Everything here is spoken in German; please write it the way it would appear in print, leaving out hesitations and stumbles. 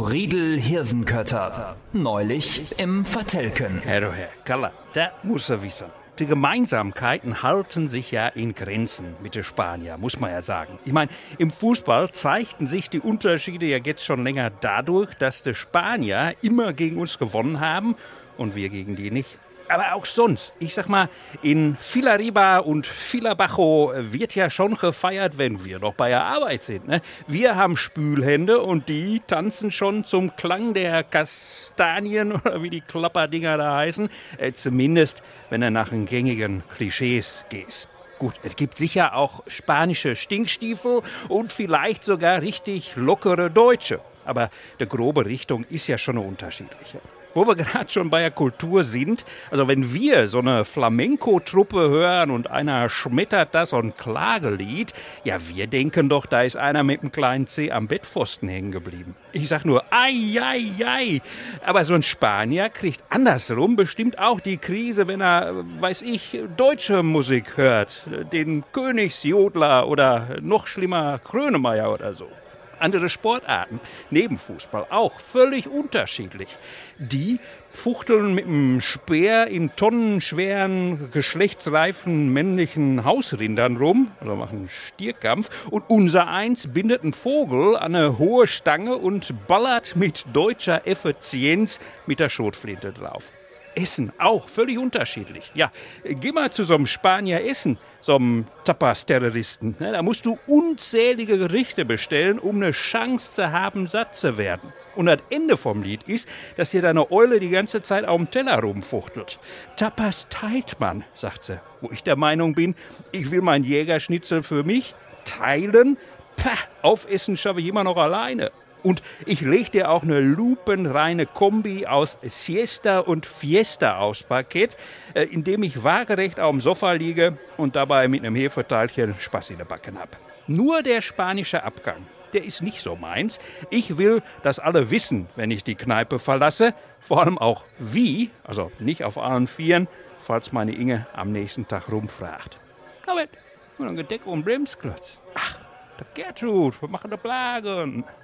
Friedel Hirsenkötter. Neulich im Vertelken. Herr Kaller, da muss er wissen. Die Gemeinsamkeiten halten sich ja in Grenzen mit den Spaniern, muss man ja sagen. Ich meine, im Fußball zeigten sich die Unterschiede ja jetzt schon länger dadurch, dass die Spanier immer gegen uns gewonnen haben und wir gegen die nicht. Aber auch sonst, ich sag mal, in Villarriba und Villabajo wird ja schon gefeiert, wenn wir noch bei der Arbeit sind. Ne? Wir haben Spülhände und die tanzen schon zum Klang der Kastanien oder wie die Klapperdinger da heißen. Zumindest, wenn er nach den gängigen Klischees geht. Gut, es gibt sicher auch spanische Stinkstiefel und vielleicht sogar richtig lockere Deutsche. Aber die grobe Richtung ist ja schon eine unterschiedliche. Wo wir gerade schon bei der Kultur sind, also wenn wir so eine Flamenco-Truppe hören und einer schmettert das so ein Klagelied, ja, wir denken doch, da ist einer mit einem kleinen Zeh am Bettpfosten hängen geblieben. Ich sag nur, ei, ei, ei. Aber so ein Spanier kriegt andersrum bestimmt auch die Krise, wenn er, weiß ich, deutsche Musik hört. Den Königsjodler oder noch schlimmer Grönemeyer oder so. Andere Sportarten, neben Fußball, auch völlig unterschiedlich. Die fuchteln mit dem Speer in tonnenschweren, geschlechtsreifen männlichen Hausrindern rum, oder machen Stierkampf. Und unser Eins bindet einen Vogel an eine hohe Stange und ballert mit deutscher Effizienz mit der Schrotflinte drauf. Essen, auch völlig unterschiedlich. Ja, geh mal zu so einem Spanier essen, so einem Tapas-Terroristen. Da musst du unzählige Gerichte bestellen, um eine Chance zu haben, satt zu werden. Und das Ende vom Lied ist, dass hier deine Eule die ganze Zeit auf dem Teller rumfuchtelt. Tapas teilt man, sagt sie. Wo ich der Meinung bin, ich will mein Jägerschnitzel für mich teilen. Pah, aufessen schaffe ich immer noch alleine. Und ich leg dir auch eine lupenreine Kombi aus Siesta und Fiesta aufs Parkett, in dem ich waagerecht auf dem Sofa liege und dabei mit einem Hefeteilchen Spaß in den Backen hab. Nur der spanische Abgang, der ist nicht so meins. Ich will, dass alle wissen, wenn ich die Kneipe verlasse, vor allem auch wie, also nicht auf allen Vieren, falls meine Inge am nächsten Tag rumfragt. Na wett, nur ein Gedeck und Bremsklotz. Ach, der Gertrud, wir machen da Plagen.